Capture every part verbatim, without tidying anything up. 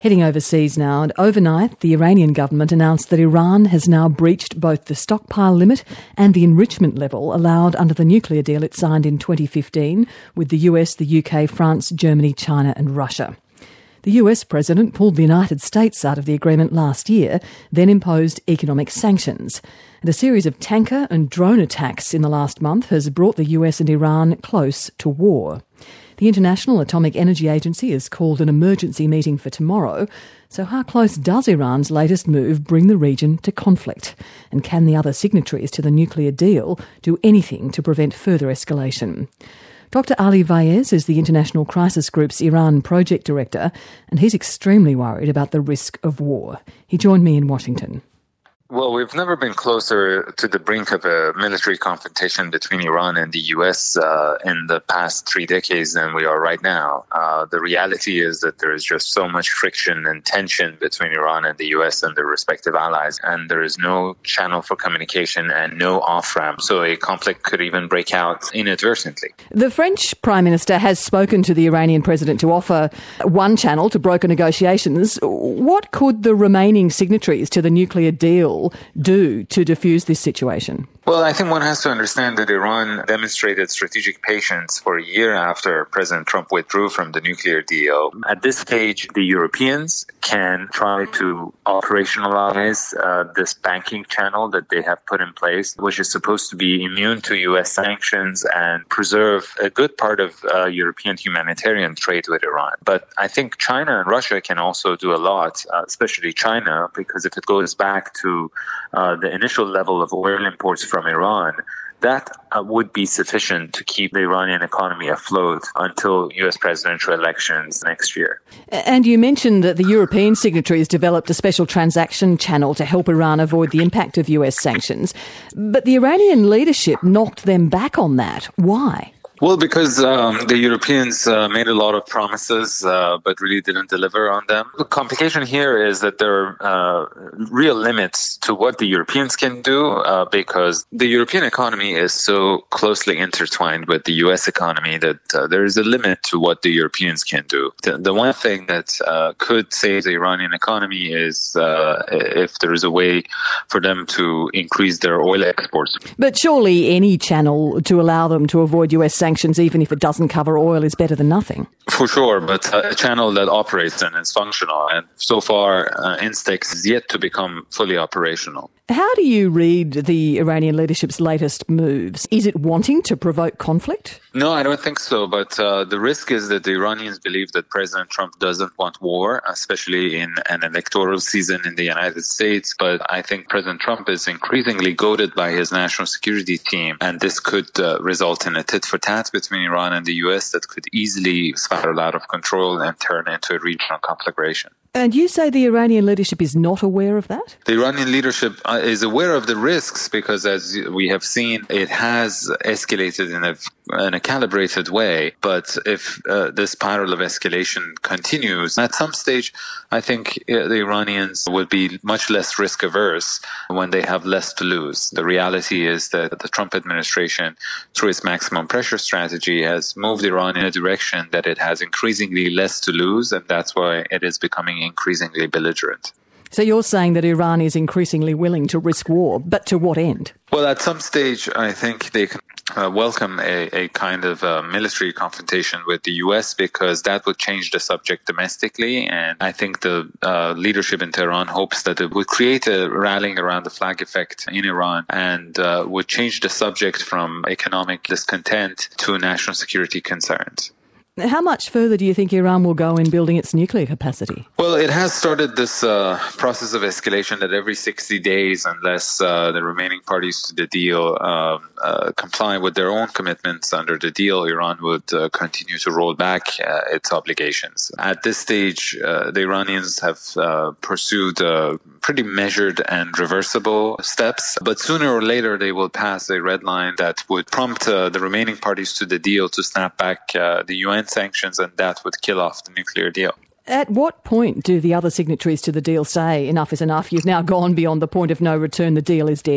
Heading overseas now, and overnight the Iranian government announced that Iran has now breached both the stockpile limit and the enrichment level allowed under the nuclear deal it signed in twenty fifteen with the U S, the U K, France, Germany, China and Russia. The U S president pulled the United States out of the agreement last year, then imposed economic sanctions. And a series of tanker and drone attacks in the last month has brought the U S and Iran close to war. The International Atomic Energy Agency has called an emergency meeting for tomorrow. So how close does Iran's latest move bring the region to conflict? And can the other signatories to the nuclear deal do anything to prevent further escalation? Doctor Ali Vaez is the International Crisis Group's Iran Project Director, and he's extremely worried about the risk of war. He joined me in Washington. Well, we've never been closer to the brink of a military confrontation between Iran and the U S uh, in the past three decades than we are right now. Uh, the reality is that there is just so much friction and tension between Iran and the U S and their respective allies, and there is no channel for communication and no off-ramp, so a conflict could even break out inadvertently. The French Prime Minister has spoken to the Iranian president to offer one channel to broker negotiations. What could the remaining signatories to the nuclear deal do to defuse this situation? Well, I think one has to understand that Iran demonstrated strategic patience for a year after President Trump withdrew from the nuclear deal. At this stage, the Europeans can try to operationalize uh, this banking channel that they have put in place, which is supposed to be immune to U S sanctions and preserve a good part of uh, European humanitarian trade with Iran. But I think China and Russia can also do a lot, uh, especially China, because if it goes back to uh, the initial level of oil imports from Iran, that uh, would be sufficient to keep the Iranian economy afloat until U S presidential elections next year. And you mentioned that the European signatories developed a special transaction channel to help Iran avoid the impact of U S sanctions. But the Iranian leadership knocked them back on that. Why? Well, because um, the Europeans uh, made a lot of promises, uh, but really didn't deliver on them. The complication here is that there are uh, real limits to what the Europeans can do, uh, because the European economy is so closely intertwined with the U S economy that uh, there is a limit to what the Europeans can do. The, the one thing that uh, could save the Iranian economy is uh, if there is a way for them to increase their oil exports. But surely any channel to allow them to avoid U S sanctions, even if it doesn't cover oil, is better than nothing. For sure, but a channel that operates and is functional. And so far, uh, Instex is yet to become fully operational. How do you read the Iranian leadership's latest moves? Is it wanting to provoke conflict? No, I don't think so. But uh, the risk is that the Iranians believe that President Trump doesn't want war, especially in an electoral season in the United States. But I think President Trump is increasingly goaded by his national security team. And this could uh, result in a tit-for-tat between Iran and the U S that could easily spiral out of control and turn into a regional conflagration. And you say the Iranian leadership is not aware of that? The Iranian leadership uh, is aware of the risks because, as we have seen, it has escalated in a, in a calibrated way. But if uh, this spiral of escalation continues, at some stage, I think uh, the Iranians would be much less risk averse when they have less to lose. The reality is that the Trump administration, through its maximum pressure strategy, has moved Iran in a direction that it has increasingly less to lose, and that's why it is becoming increasingly belligerent. So you're saying that Iran is increasingly willing to risk war, but to what end? Well, at some stage, I think they can uh, welcome a, a kind of uh, military confrontation with the U S because that would change the subject domestically. And I think the uh, leadership in Tehran hopes that it would create a rallying around the flag effect in Iran and uh, would change the subject from economic discontent to national security concerns. How much further do you think Iran will go in building its nuclear capacity? Well, it has started this uh, process of escalation that every sixty days, unless uh, the remaining parties to the deal um, uh, comply with their own commitments under the deal, Iran would uh, continue to roll back uh, its obligations. At this stage, uh, the Iranians have uh, pursued uh, pretty measured and reversible steps, but sooner or later they will pass a red line that would prompt uh, the remaining parties to the deal to snap back uh, the U N sanctions, and that would kill off the nuclear deal. At what point do the other signatories to the deal say enough is enough, you've now gone beyond the point of no return, the deal is dead?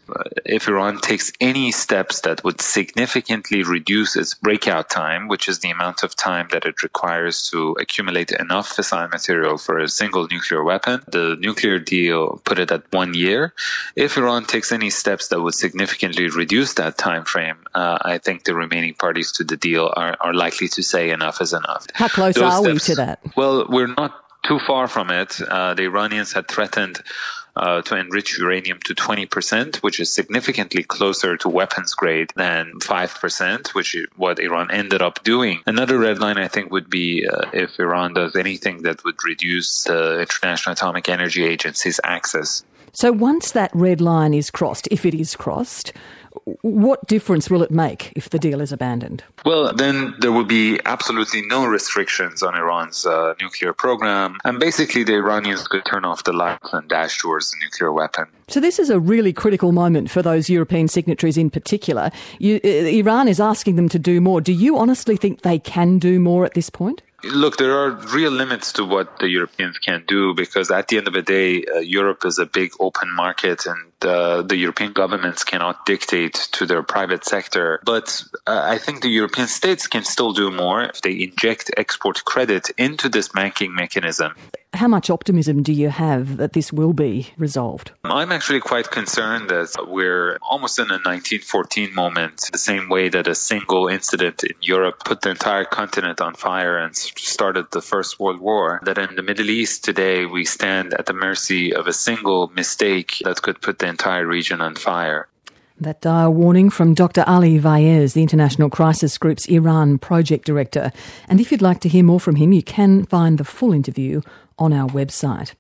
if Iran takes any steps that would significantly reduce its breakout time, which is the amount of time that it requires to accumulate enough fissile material for a single nuclear weapon, the nuclear deal put it at one year. If Iran takes any steps that would significantly reduce that time frame, uh, I think the remaining parties to the deal are, are likely to say enough is enough. How close Those are steps, we to that? Well, we're not too far from it. Uh, the Iranians had threatened uh, to enrich uranium to twenty percent, which is significantly closer to weapons grade than five percent, which is what Iran ended up doing. Another red line, I think, would be uh, if Iran does anything that would reduce the International Atomic Energy Agency's access. So once that red line is crossed, if it is crossed, what difference will it make if the deal is abandoned? Well, then there will be absolutely no restrictions on Iran's uh, nuclear program. And basically, the Iranians could turn off the lights and dash towards the nuclear weapon. So this is a really critical moment for those European signatories in particular. You, uh, Iran is asking them to do more. Do you honestly think they can do more at this point? Look, there are real limits to what the Europeans can do because at the end of the day, uh, Europe is a big open market and uh, the European governments cannot dictate to their private sector. But uh, I think the European states can still do more if they inject export credit into this banking mechanism. How much optimism do you have that this will be resolved? I'm actually quite concerned that we're almost in a nineteen fourteen moment, the same way that a single incident in Europe put the entire continent on fire and started the First World War, that in the Middle East today we stand at the mercy of a single mistake that could put the entire region on fire. That dire warning from Doctor Ali Vaez, the International Crisis Group's Iran Project Director. And if you'd like to hear more from him, you can find the full interview on our website.